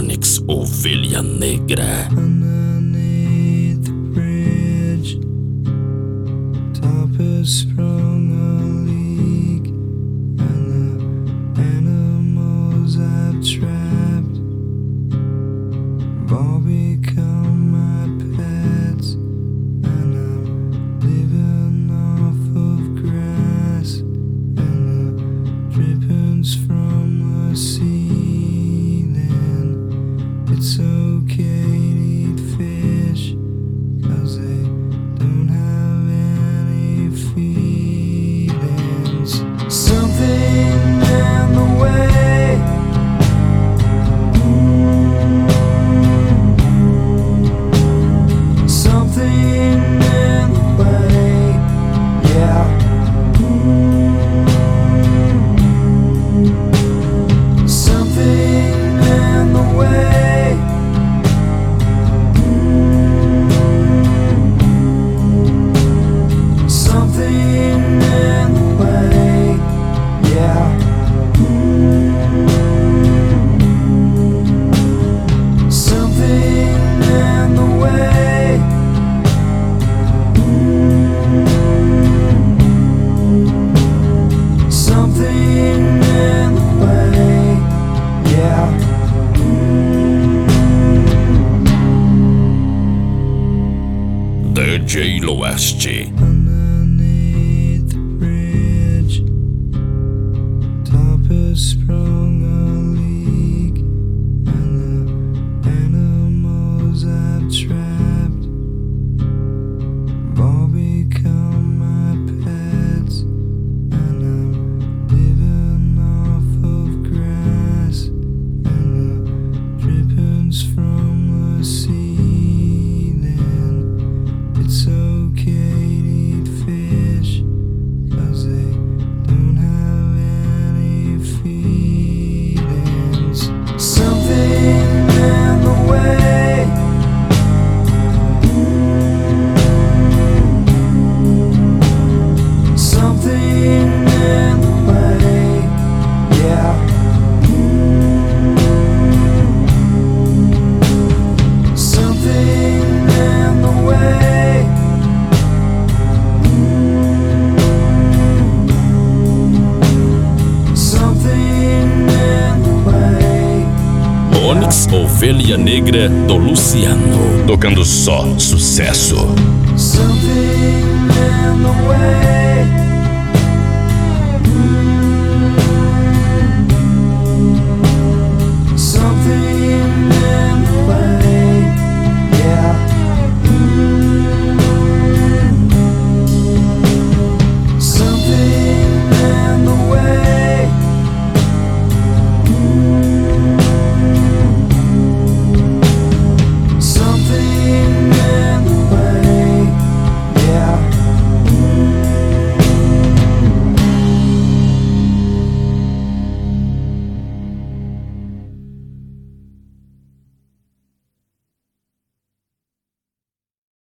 Onyx, Ovelha Negra. Underneath the bridge, top has sprung a leak, and the animals I've trapped have all become my pets, and I'm living off of grass and the drippings from the ceiling. It's okay to eat fish, 'cause they don't have any feelings. Something in the way, something in the way, yeah. Something in the way, something in the way, yeah. Something in the way, something in the way, yeah. DJ Loeste. Underneath the bridge, top has sprung a leak, and the animals I've trapped have all become my pets, and I'm living off of grass and the drippings from the ceiling. It's okay to eat fish, 'cause they don't have any feelings. Something in the way, something in the way, yeah. Something in the way, something in the way. Onyx, Ovelha Negra do Luciano. Tocando só sucesso. Something in the way,